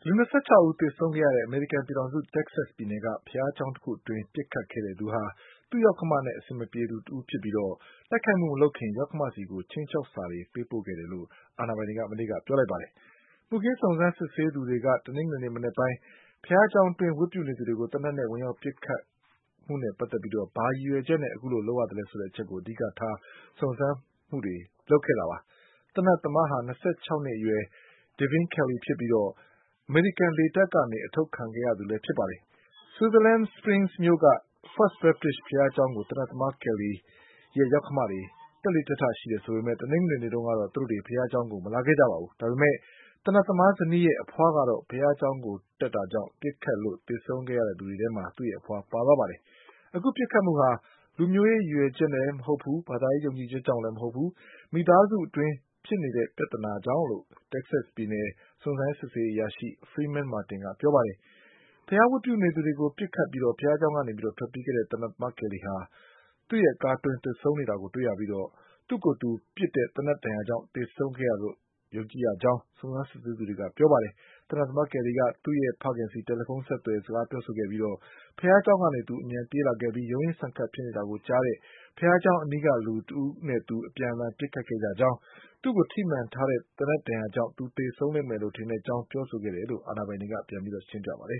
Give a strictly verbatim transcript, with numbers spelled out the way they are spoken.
လူ၂၆ဦးသေဆုံးခဲ့ရတဲ့အမေရိကန်ပြည်ထောင်စု တက္ကဆက်ပြည်နယ်က ဘုရားကျောင်းတခုအတွင်းပစ်ခတ်ခဲ့တဲ့သူဟာ သူ့ယောက္ခမနဲ့အဆင်မပြေသူတဦးဖြစ်ပြီး တိုက်ခိုက်မှုမလုပ်ခင် ယောက္ခမဆီကို ခြိမ်းခြောက်စာတွေပေးပို့ခဲ့တယ်လို့ အာဏာပိုင်တွေက မနေ့ကပြောလိုက်ပါတယ်။ မှုခင်းစုံစမ်းစစ်ဆေးသူတွေက တနင်္ဂနွေနေ့မနက်ပိုင်း ဘုရားကျောင်းအတွင်း ဝတ်ပြုနေသူတွေကို သေနတ်နဲ့ဝင်ရောက်ပစ်ခတ်မှုနဲ့ပတ်သက်ပြီး ဘာရည်ရွယ်ချက်နဲ့ အခုလိုလုပ်ရသလဲဆိုတဲ့အချက်ကို အဓိကထား စုံစမ်းမှုတွေလုပ်ခဲ့တာပါ။ သေနတ်သမားဟာ ၂၆နှစ်အရွယ် Devin Kelley ဖြစ်ပြီး အမေရိကန်လေတပ်ကနေ အထုတ်ခံခဲ့ရသူလည်းဖြစ်ပါတယ်။ Sutherland Springs မြို့က First Baptist ဘုရားကျောင်းကို သေနတ်သမား Kelley ရဲ့ယောက္ခမတွေ တက်လေ့တက်ထရှိတယ်ဆိုပေမဲ့ တနင်္ဂနွေနေ့တုန်းကတော့ သူတို့တွေ ဘုရားကျောင်းကို မလာခဲ့ကြပါဘူး။ ဒါပေမဲ့ သေနတ်သမားဇနီးရဲ့အဖွားကတော့ ဘုရားကျောင်းကိုတက်တာကြောင့် ပစ်ခတ်လို့သေဆုံးခဲ့ရသူတွေထဲမှာ သူ့ရဲ့အဖွားပါသွားပါတယ်။ အခုပစ်ခတ်မှုဟာ လူမျိုးရေးရည်ရွယ်ချက်နဲ့လည်းမဟုတ်ဘူး၊ ဘာသာရေးယုံကြည်ချက်ကြောင့်လည်းမဟုတ်ဘူး၊ မိသားစုအတွင်းဖြစ်နေတဲ့ပြဿနာကြောင့်လို့ တက္ကဆက်ပြည်နယ် စုံစမ်းစစ်ဆေးရေးအရာရှိ Freeman Martin ကပြောပါတယ်။ ဘုရားဝတ်ပြုနေသူတွေကိုပစ်ခတ်ပြီး ဘုရားကျောင်းကနေထွက်ပြေးခဲ့တဲ့ သေနတ်သမား Kelley ဟာ သူ့ရဲ့ကားအတွင်းသေဆုံးနေတာကိုတွေ့ရပြီး သူ့ကိုယ်သူပစ်တဲ့သေနတ်ဒဏ်ရာကြောင့်သေဆုံးခဲ့တယ်လို့ ယုံကြည်ရကြောင်း စုံစမ်းစစ်ဆေးသူတွေကပြောပါတယ်။ သေနတ်သမား Kelley က သူ့ရဲ့ဖခင်ဆီ တယ်လီဖုန်းဆက်သွယ်စကားပြောဆိုခဲ့ပြီး ဘုရားကျောင်းကနေ သူအမြန်ပြေးလာခဲ့ပြီး ရုန်းရင်းဆန်ခတ်ဖြစ်နေတာကိုကြားတဲ့ ဘုရားကျောင်းအနီးကလူတဦးနဲ့သူအပြန်အလှန်ပစ်ခတ်ခဲ့ကြကြောင်း၊ သူ့ကိုထိမှန်ထားတဲ့သေနတ်ဒဏ်ရာကြောင့် သူသေဆုံးလိမ့်မယ်လို့ထင်ကြောင်းပြောဆိုခဲ့တယ်လို့ အာဏာပိုင်တွေကပြန်ရှင်းပြပါတယ်